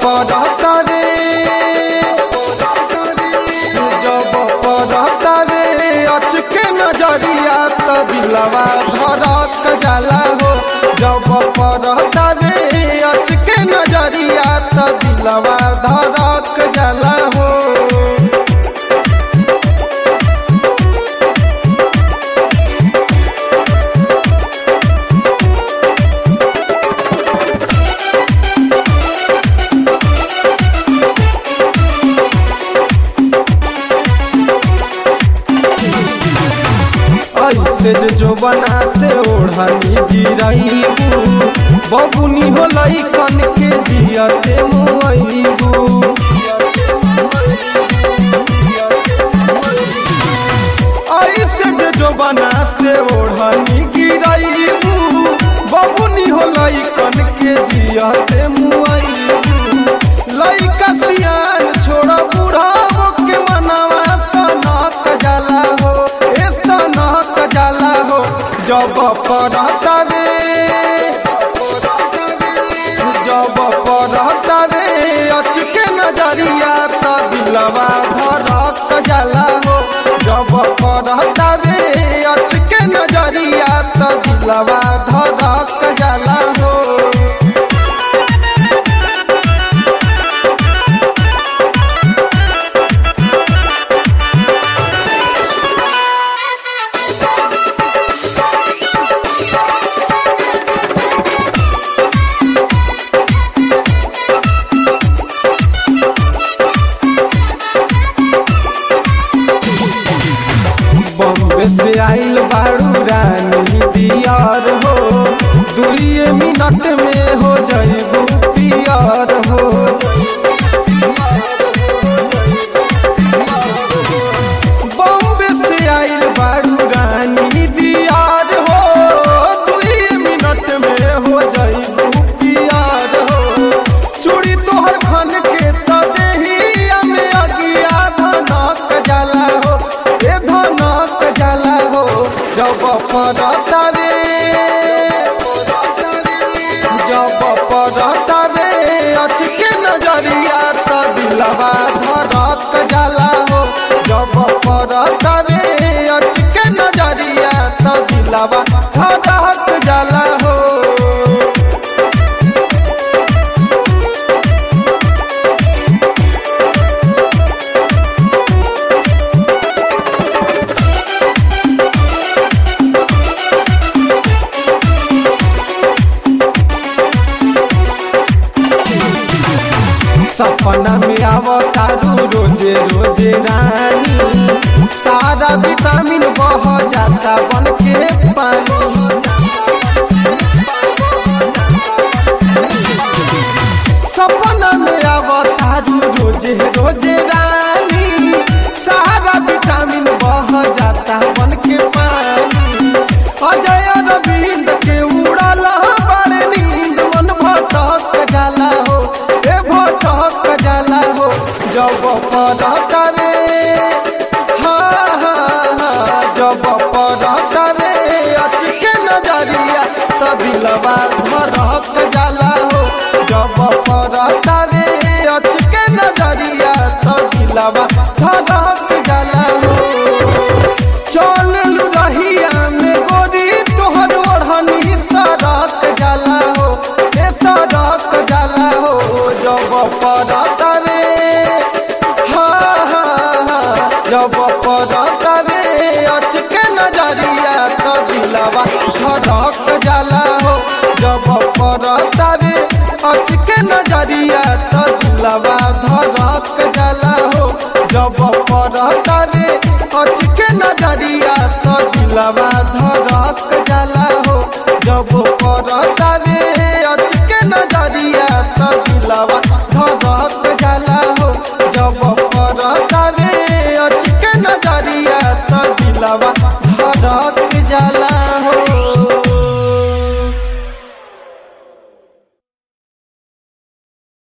पड़तावे अचके नजरिया तो दिलवा धड़क जाला हो। जब पड़तावे अचके नजरिया तो दिलवा धड़क जाला हो। ऐसे जो बना से ओढ़नी गिरईबू बबुनी हो लइकन के जियते मुइबू। ऐसे जो बना से ओढ़नी गिरईबू बबुनी हो लइकन के जियते मुइबू। लइका सियान छोड़ा बूढ़ा के मनवा सनक जाला हो। जाला हो जब पड़तावे अचके नजरिया तो दिलवा धड़क जाला हो। जब पड़तावे अचके नजरिया तो दिलवा धड़क जाला हो। बॉम्बे से आइल बारू रानी दियार हो। 2 मिनट में हो जाइबू पियर हो। बॉम्बे से आइल बारू रानी दियार हो। 2 मिनट में हो जाइबू पियर हो। चूड़ी तोहर खन के तो देहिया में अगिया धनक जाला हो। धनक जाला हो जब पड़तावे अचके नजरिया तो दिलवा धड़क जाला हो। जब पड़तावे अचके नजरिया तो दिलवा धड़क जाला हो। सपना में आवतारू रोजे रोजे रानी। सारा विटामिन बह जाता बन के पानी। सपना में आवतारू रोजे रोजे रानी। सारा विटामिन बह जाता बन के पानी। अजय अरविंद के उड़ल बड़े नींद मन भटक जाला हो। भटक जाला हो जब पड़तावे जब पड़तावे अचके नजरिया तो दिलवा धड़क जाला हो। जब पड़तावे अचके नजरिया तो दिलवा धड़क जाला हो। चल रहिया में गोरी तोहर ओढ़नी सड़क जाला हो। सड़क जाला हो जब पड़तावे जब पड़तावे अचके नजरिया तो दिलवा धड़क जाला हो। जब पड़तावे अचके नजरिया तो दिलवा धड़क जाला हो।